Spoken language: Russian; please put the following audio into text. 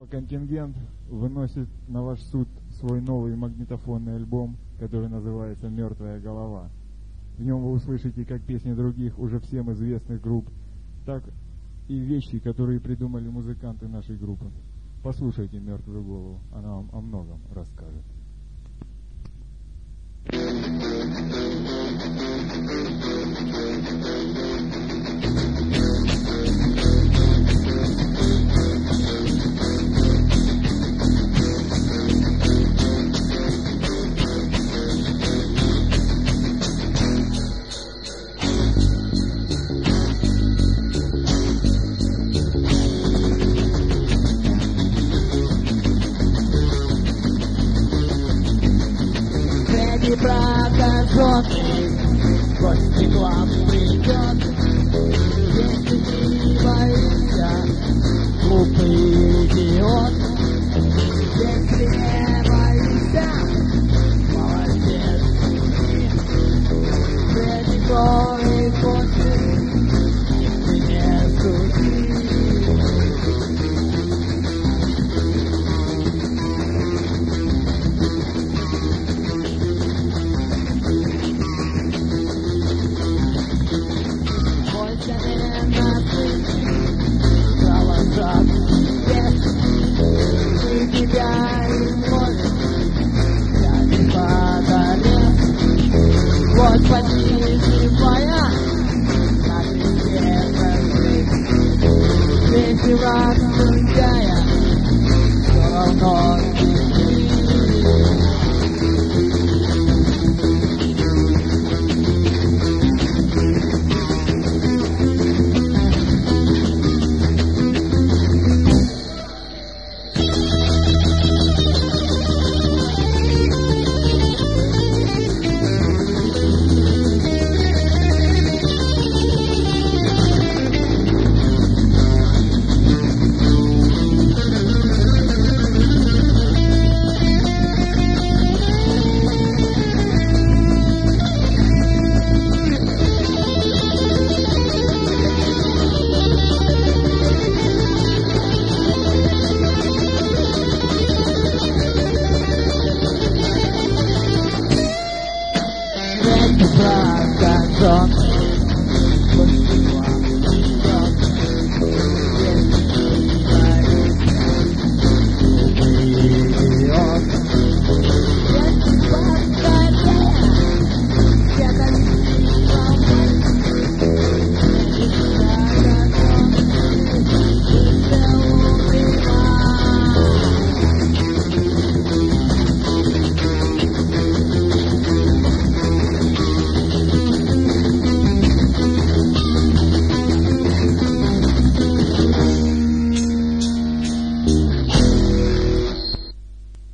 Контингент выносит на ваш суд свой новый магнитофонный альбом, который называется «Мертвая голова». В нем вы услышите как песни других, уже всем известных групп, так и вещи, которые придумали музыканты нашей группы. Послушайте «Мертвую голову», она вам о многом расскажет. Прокаженный гость к вам придет. Если не боишься, глупый идиот. Если не боишься, молодец. Фредди Крой кончит, ты не суди. Тебя